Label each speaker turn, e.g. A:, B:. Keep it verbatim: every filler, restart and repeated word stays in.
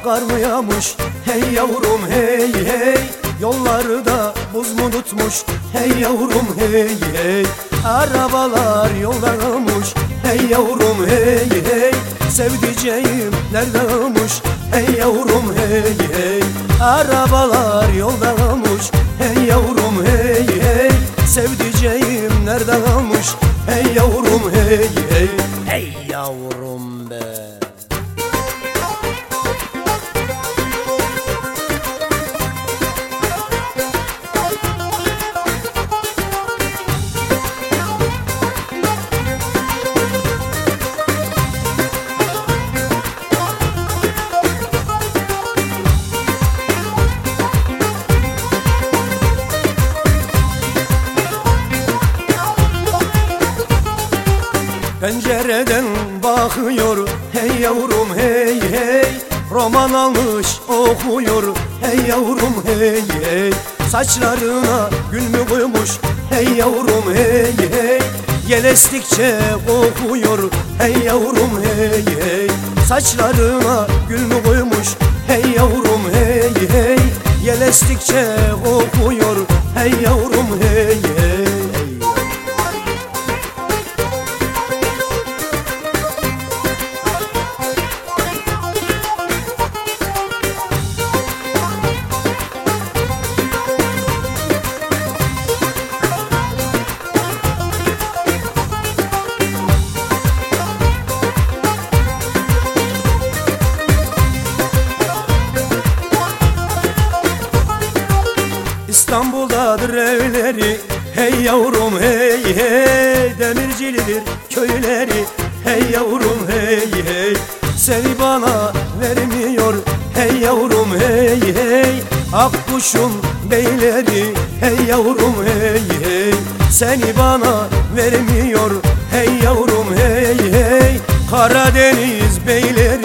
A: kar mı yağmış? Hey yavrum hey hey. Yolları da buz mu tutmuş? Hey yavrum hey hey. Arabalar yoldaymış. Hey yavrum hey hey. Sevdiceğim neredeymiş? Hey yavrum hey hey. Arabalar yoldaymış. Hey yavrum hey hey. Sevdiceğim neredeymiş? Hey yavrum hey hey. Hey yavrum be. Pencereden bakıyor hey yavrum hey hey. Roman almış okuyor hey yavrum hey hey. Saçlarına gül mü koymuş hey yavrum hey hey. Yel estikçe kokuyor hey yavrum hey hey. Saçlarına gül mü koymuş hey yavrum hey hey. Yel estikçe kokuyor hey yavrum hey hey. İstanbul'dadır evleri hey yavrum hey hey. Demircilidir köyleri hey yavrum hey hey. Seni bana vermiyor hey yavrum hey hey. Akkuş'un beyleri hey yavrum hey hey. Seni bana vermiyor hey yavrum hey hey. Karadeniz beyleri